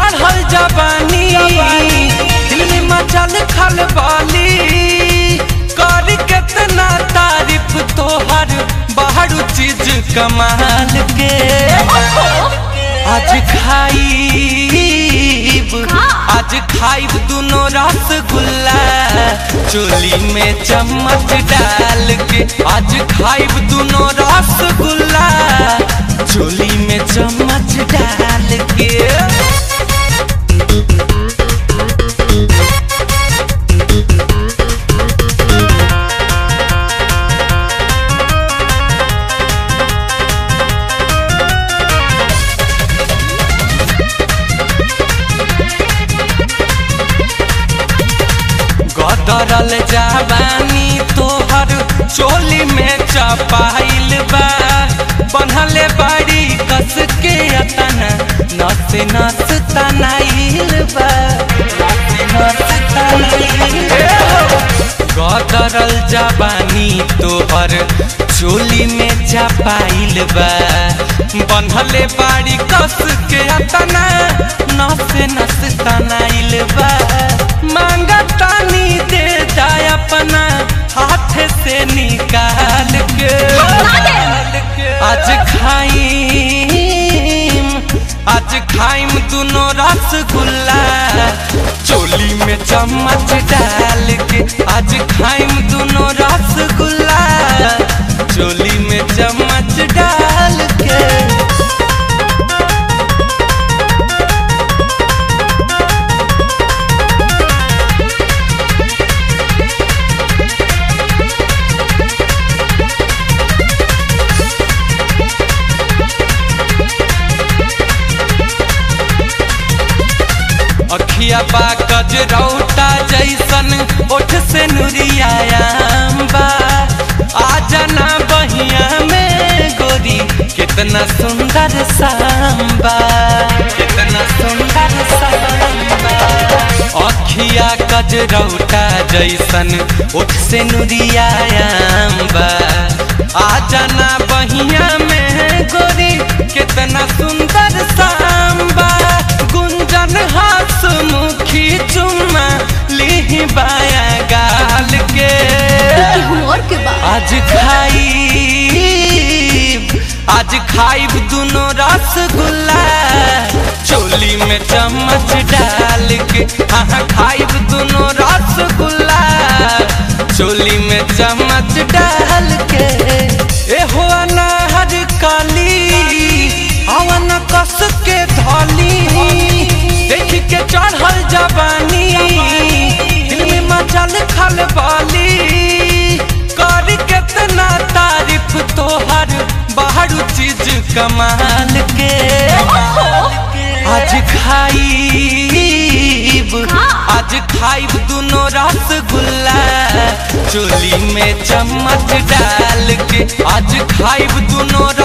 चढ़ल जवानी दिल में मचल खलबली कर कितना तारीफ तोहर बाहर चीज कमाल के आज खाइब दोनों रसगुल्ला चोली में चम्मच डाल के आज खाइब दोनों रसगुल्ला चोली में चम्मच डाल के गदरल जवानी तोहर चोली में चपाइल बा बनहले बड़ी कस के अतना नस नस तनाइल बा गदरल जवानी तोहर चोली में चपाइल बा बनहले बड़ी कस के अतना नस नस तनाइल बा मांगा तानी दे जाए अपना हाथ से निकाल के आज खाइम दोनों रसगुल्ला चोली में चम्मच डाल के आज खाइम दोनों रसगुल्ला चोली में चम्मच डाल के अखिया बा गजरौटा जैसन ओठ से नुरियायाम बा आजा ना बहिया में गोरी कितना सुंदर सांबा कितना सुंदर सांबा अखिया गजरौटा जैसन ओठ से नुरियायाम बा आजा ना बहिया में गोरी कितना सुंदर सांबा गुंजन मुखी चुम्मा ली बाया गाल के आज खाइब दोनों रसगुल्ला चोली में चम्मच डाल के हाँ खाइब दोनों रसगुल्ला चोली में चम्मच डाल के ए हो अनाहर काली अवन कस के धली देख के चढ़ल जवानी दिल में मचल खलबली कर कितना तारीफ तोहर बाहर चीज कमाल के आज खाइब दोनों रसगुल्ला चोली में चम्मच डाल के आज खाइब दोनों